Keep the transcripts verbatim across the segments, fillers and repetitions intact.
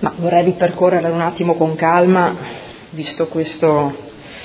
Ma vorrei ripercorrere un attimo con calma, visto questo,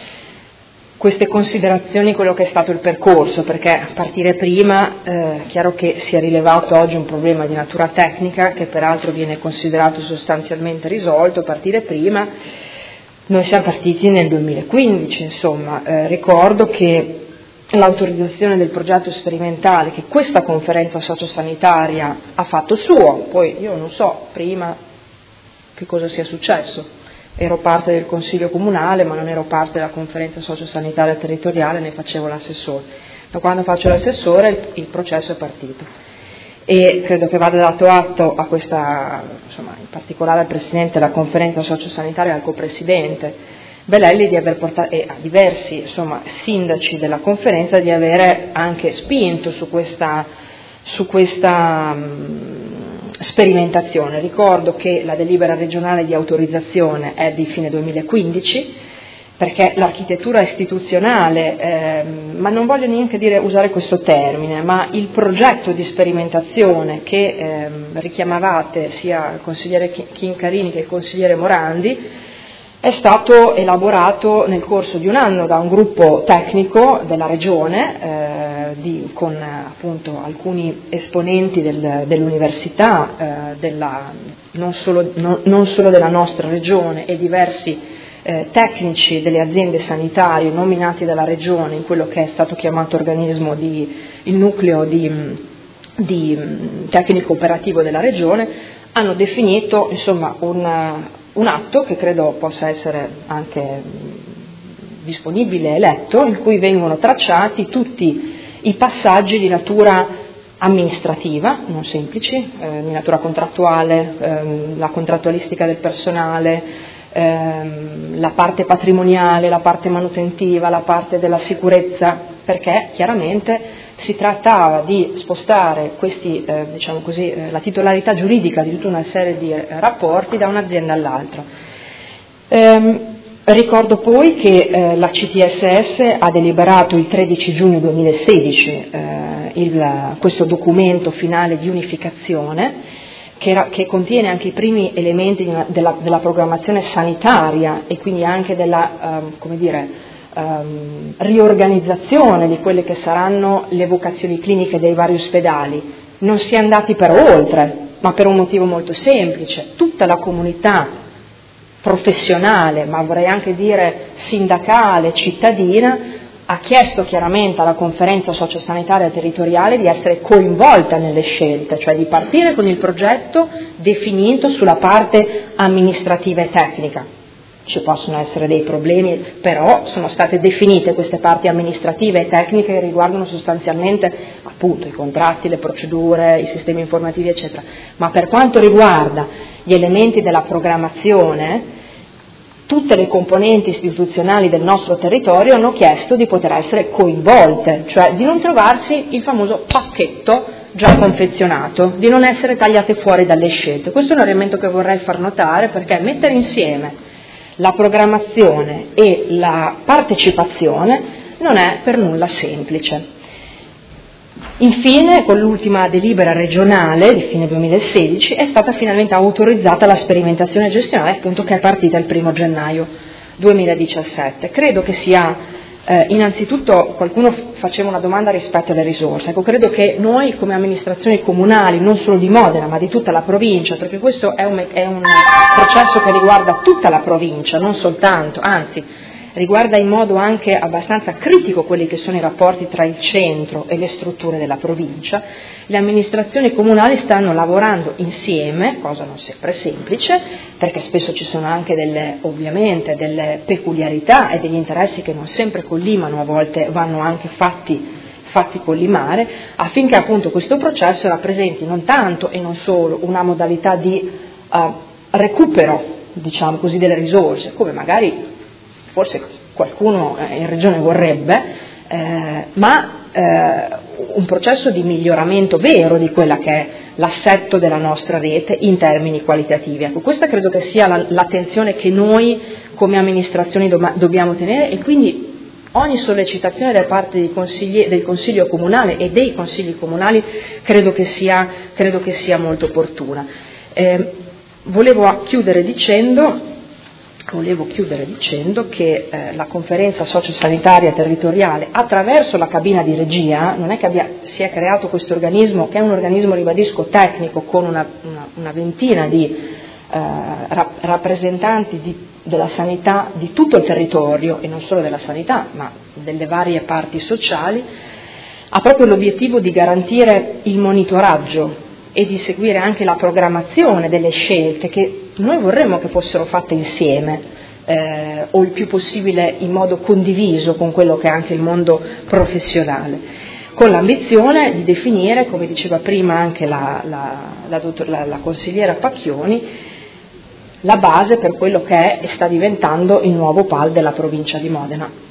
queste considerazioni, quello che è stato il percorso, perché a partire prima è eh, chiaro che si è rilevato oggi un problema di natura tecnica che peraltro viene considerato sostanzialmente risolto. A partire prima noi siamo partiti nel duemilaquindici, insomma, eh, ricordo che l'autorizzazione del progetto sperimentale che questa conferenza sociosanitaria ha fatto suo, poi io non so prima che cosa sia successo, ero parte del Consiglio Comunale ma non ero parte della conferenza sociosanitaria territoriale, ne facevo l'assessore. Da quando faccio l'assessore il, il processo è partito e credo che vada dato atto a questa, insomma, in particolare al Presidente della conferenza sociosanitaria e al copresidente Belelli di aver portato, e a diversi, insomma, sindaci della conferenza di avere anche spinto su questa, su questa mh, sperimentazione. Ricordo che la delibera regionale di autorizzazione è di fine duemilaquindici, perché l'architettura istituzionale, ehm, ma non voglio neanche dire usare questo termine, ma il progetto di sperimentazione che ehm, richiamavate sia il consigliere Chincarini che il consigliere Morandi è stato elaborato nel corso di un anno da un gruppo tecnico della regione eh, di, con appunto alcuni esponenti del, dell'università, eh, della, non, solo, no, non solo della nostra regione e diversi eh, tecnici delle aziende sanitarie nominati dalla regione in quello che è stato chiamato organismo di, il nucleo di, di tecnico operativo della regione, hanno definito insomma un un atto che credo possa essere anche disponibile e letto, in cui vengono tracciati tutti i passaggi di natura amministrativa, non semplici, eh, di natura contrattuale, ehm, la contrattualistica del personale, ehm, la parte patrimoniale, la parte manutentiva, la parte della sicurezza, perché chiaramente si trattava di spostare questi, eh, diciamo così, eh, la titolarità giuridica di tutta una serie di eh, rapporti da un'azienda all'altra. Ehm, ricordo poi che eh, la C T S S ha deliberato il tredici giugno duemilasedici eh, il, questo documento finale di unificazione che, era, che contiene anche i primi elementi di una, della, della programmazione sanitaria e quindi anche della, eh, come dire, Um, riorganizzazione di quelle che saranno le vocazioni cliniche dei vari ospedali. Non si è andati però oltre, ma per un motivo molto semplice: tutta la comunità professionale, ma vorrei anche dire sindacale, cittadina, ha chiesto chiaramente alla conferenza sociosanitaria territoriale di essere coinvolta nelle scelte, cioè di partire con il progetto definito sulla parte amministrativa e tecnica. Ci possono essere dei problemi, però sono state definite queste parti amministrative e tecniche che riguardano sostanzialmente appunto i contratti, le procedure, i sistemi informativi eccetera. Ma per quanto riguarda gli elementi della programmazione, tutte le componenti istituzionali del nostro territorio hanno chiesto di poter essere coinvolte, cioè di non trovarsi il famoso pacchetto già confezionato, di non essere tagliate fuori dalle scelte. Questo è un elemento che vorrei far notare, perché mettere insieme la programmazione e la partecipazione non è per nulla semplice. Infine, con l'ultima delibera regionale di fine duemilasedici è stata finalmente autorizzata la sperimentazione gestionale, appunto, che è partita il primo gennaio duemiladiciassette. Credo che sia eh, innanzitutto, qualcuno faceva una domanda rispetto alle risorse. Ecco, credo che noi come amministrazioni comunali, non solo di Modena ma di tutta la provincia, perché questo è un, è un processo che riguarda tutta la provincia, non soltanto, anzi riguarda in modo anche abbastanza critico quelli che sono i rapporti tra il centro e le strutture della provincia, le amministrazioni comunali stanno lavorando insieme, cosa non sempre semplice, perché spesso ci sono anche delle, ovviamente, delle peculiarità e degli interessi che non sempre collimano, a volte vanno anche fatti, fatti collimare, affinché appunto questo processo rappresenti non tanto e non solo una modalità di uh, recupero, diciamo così, delle risorse, come magari forse qualcuno in regione vorrebbe, eh, ma eh, un processo di miglioramento vero di quella che è l'assetto della nostra rete in termini qualitativi. Ecco, questa credo che sia la, l'attenzione che noi come amministrazioni do, dobbiamo tenere, e quindi ogni sollecitazione da parte dei consigli, del Consiglio Comunale e dei Consigli Comunali credo che sia, credo che sia molto opportuna. Eh, volevo chiudere dicendo, volevo chiudere dicendo che eh, la conferenza sociosanitaria territoriale, attraverso la cabina di regia, non è che abbia, si è creato questo organismo, che è un organismo, ribadisco, tecnico, con una, una, una ventina di eh, ra- rappresentanti di, della sanità di tutto il territorio, e non solo della sanità, ma delle varie parti sociali, ha proprio l'obiettivo di garantire il monitoraggio e di seguire anche la programmazione delle scelte che noi vorremmo che fossero fatte insieme eh, o il più possibile in modo condiviso con quello che è anche il mondo professionale, con l'ambizione di definire, come diceva prima anche la, la, la, dottor, la, la consigliera Pacchioni, la base per quello che è e sta diventando il nuovo P A L della provincia di Modena.